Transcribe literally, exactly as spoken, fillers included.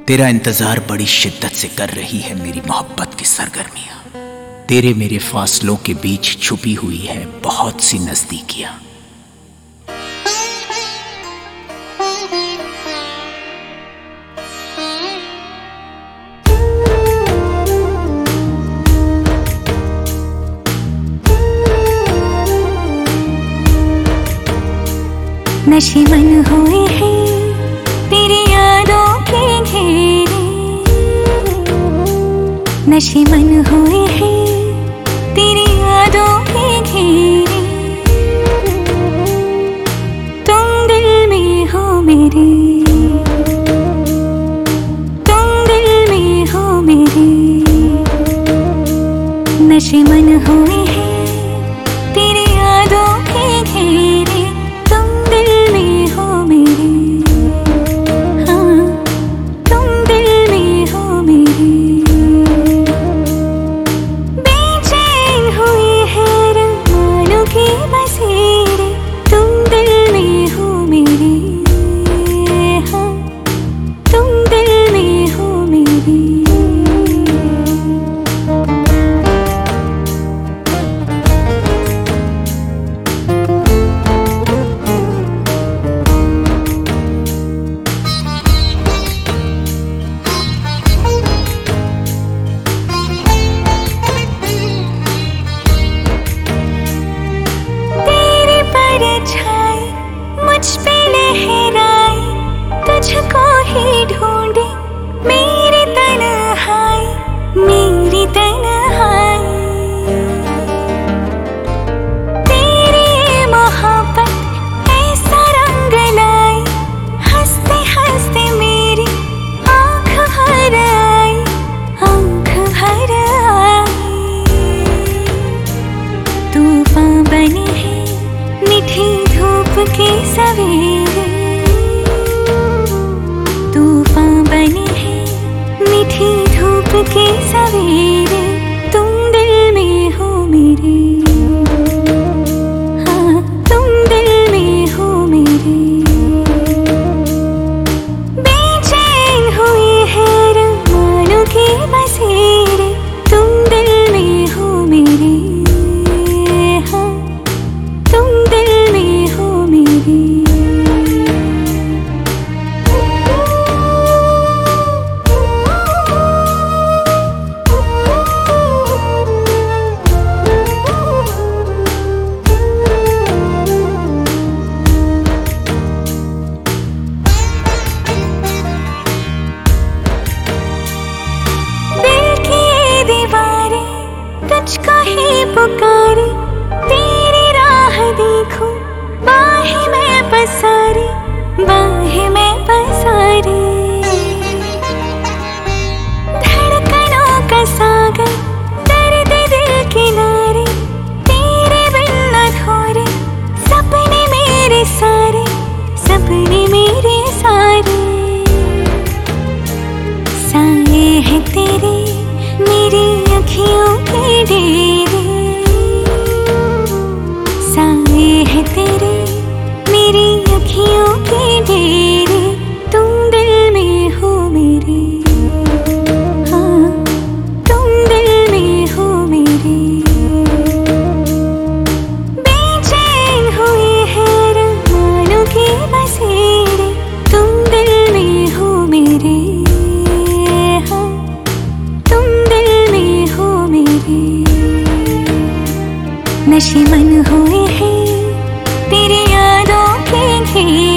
तेरा इंतजार बड़ी शिद्दत से कर रही है मेरी मोहब्बत की सरगर्मियां। तेरे मेरे फासलों के बीच छुपी हुई है बहुत सी नजदीकियां। नशे मन हुए हैं तेरी यादों के घेरे, नशे मन हुए हैं तेरी यादों के घेरे। तुम दिल में हो मेरे, तुम दिल में हो मेरे। नशे मन हुए हैं तेरी यादों के घेरे। तुझको ही ढूंढे मेरी तन्हाई, मेरी तन्हाई। तेरी मोहब्बत ऐसा रंग लाई, हंसते हंसते मेरी आँख भर आई, आँख भर आई। तूफान बनी है मीठी धूप के सवेरे, तूफान बनी है मीठी धूप के सवेरे। तुम दिल में हो मेरे, हाँ तुम दिल में हो मेरे। बेचैन हुई है रमानों के बसेरे, तुम दिल में हो मेरे, हाँ तुम दिल में हो मेरे। तुझको ही पुकारे, तेरी राह देखूं बाहें में पसारी, बाहें में पसारी। धड़कनों का सागर दर्द दिल किनारे, तेरे बिन अधूरे सपने मेरे सारे, सपने मेरे सारे। साए हैं तेरे मेरी अखियों के डेरे, साए हैं तेरे मेरी अखियों के डेरे। तुम दिल में हो मेरे, हाँ तुम दिल में हो मेरे। बेचैन हुए हैं रमानों के बसेरे, तुम दिल में हो मेरे, हाँ तुम दिल में हो मेरे। नशे मन हुए हैं तेरी यादों के घेरे।